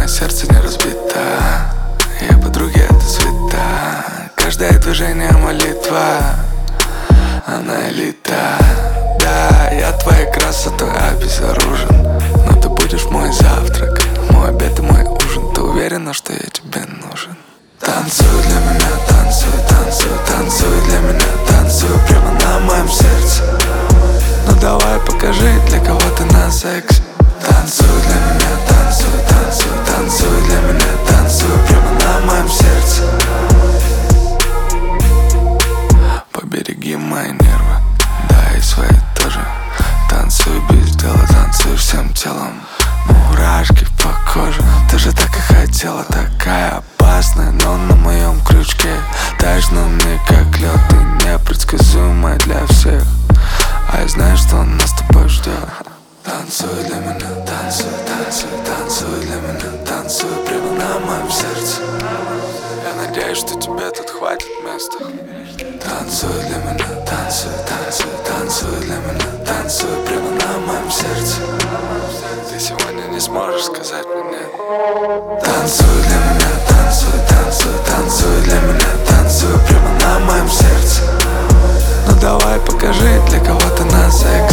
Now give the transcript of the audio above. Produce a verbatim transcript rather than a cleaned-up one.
мое сердце не разбито. Я подруге это света. Каждое движение молитва. Она элита. Да, я твоей красотой обезоружен, но ты будешь мой завтрак, мой обед и мой ужин. Ты уверена, что я тебе нужен? Танцуй для меня, танцуй, танцуй, танцуй для меня, танцуй прямо на моем сердце. Ну давай покажи, для кого ты на сексе. Танцуй для меня, танцуй, танцуй, танцуй для меня, танцуй прямо на моем сердце. Побереги мои нервы, да и свои тоже. Танцуй без дела, танцуй всем телом. Мурашки по коже, ты же так и хотела. Такая опасная, но на моем крючке. Таешь на мне как лед, ты непредсказуемая для всех. А я знаю, что нас с тобой ждет. Танцуй для меня, танцуй, танцуй, танцуй для меня, танцуй прямо на моем сердце. Я надеюсь, что тебе тут хватит места. Танцуй для меня, танцуй, танцуй, танцуй для меня, танцуй прямо на моем сердце. Ты сегодня не сможешь сказать мне нет. Танцуй для меня, танцуй, танцуй, танцуй для меня, танцуй прямо на моем сердце. Ну давай покажи, для кого ты на сексе.